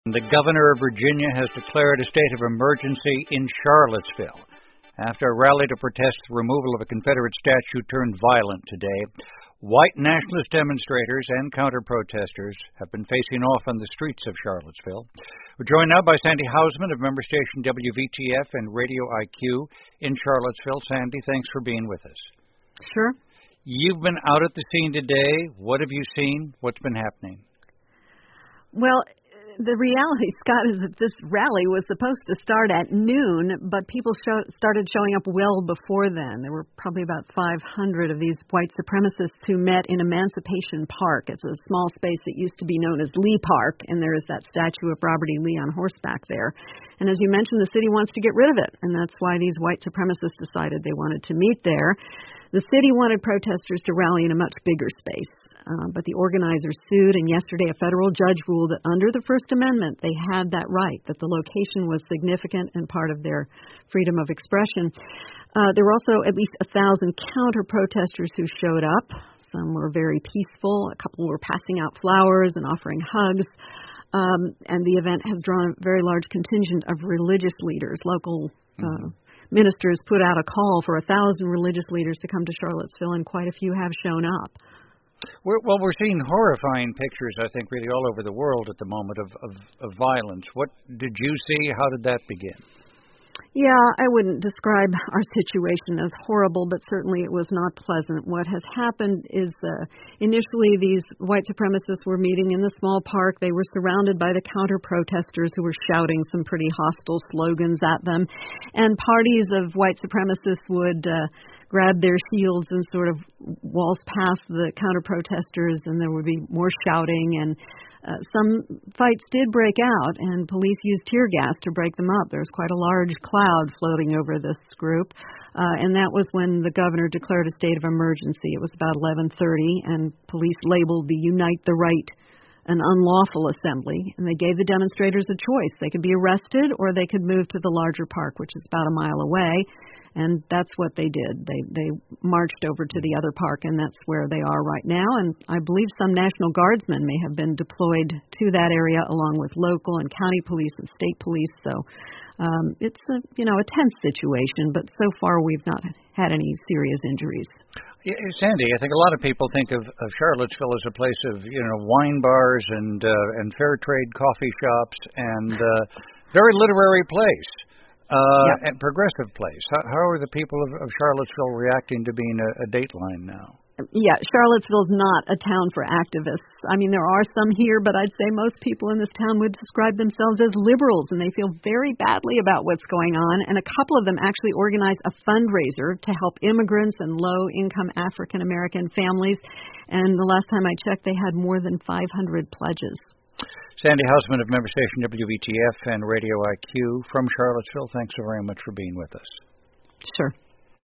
The governor of Virginia has declared a state of emergency in Charlottesville after a rally to protest the removal of a Confederate statue turned violent today. White nationalist demonstrators and counter-protesters have been facing off on the streets of Charlottesville. We're joined now by Sandy Hausman of member station WVTF and Radio IQ in Charlottesville. Sandy, thanks for being with us. Sure. You've been out at the scene today. What have you seen? What's been happening? Well, the reality, Scott, is that this rally was supposed to start at noon, but people started showing up well before then. There were probably about 500 of these white supremacists who met in Emancipation Park. It's a small space that used to be known as Lee Park, and there is that statue of Robert E. Lee on horseback there. And as you mentioned, the city wants to get rid of it, and that's why these white supremacists decided they wanted to meet there. The city wanted protesters to rally in a much bigger space, but the organizers sued, and yesterday a federal judge ruled that under the First Amendment they had that right, that the location was significant and part of their freedom of expression. There were also at least 1,000 counter-protesters who showed up. Some were very peaceful. A couple were passing out flowers and offering hugs. And the event has drawn a very large contingent of religious leaders. Local ministers put out a call for 1,000 religious leaders to come to Charlottesville, and quite a few have shown up. We're seeing horrifying pictures, I think, really all over the world at the moment of violence. What did you see? How did that begin? Yeah, I wouldn't describe our situation as horrible, but certainly it was not pleasant. What has happened is initially these white supremacists were meeting in the small park. They were surrounded by the counter-protesters who were shouting some pretty hostile slogans at them. And parties of white supremacists would grab their shields and sort of waltz past the counter-protesters, and there would be more shouting, and some fights did break out, and police used tear gas to break them up. There was quite a large cloud floating over this group, and that was when the governor declared a state of emergency. It was about 11:30, and police labeled the Unite the Right an unlawful assembly, and they gave the demonstrators a choice. They could be arrested or they could move to the larger park, which is about a mile away, and that's what they did. They marched over to the other park, and that's where they are right now, and I believe some National Guardsmen may have been deployed to that area along with local and county police and state police, so it's a tense situation, but so far we've not had any serious injuries. Yeah, Sandy, I think a lot of people think of Charlottesville as a place of wine bars and fair trade coffee shops and very literary place and progressive place. How are the people of Charlottesville reacting to being a Dateline now? Yeah, Charlottesville's not a town for activists. I mean, there are some here, but I'd say most people in this town would describe themselves as liberals, and they feel very badly about what's going on. And a couple of them actually organized a fundraiser to help immigrants and low-income African-American families. And the last time I checked, they had more than 500 pledges. Sandy Hausman of member station WVTF and Radio IQ from Charlottesville, thanks so very much for being with us. Sure.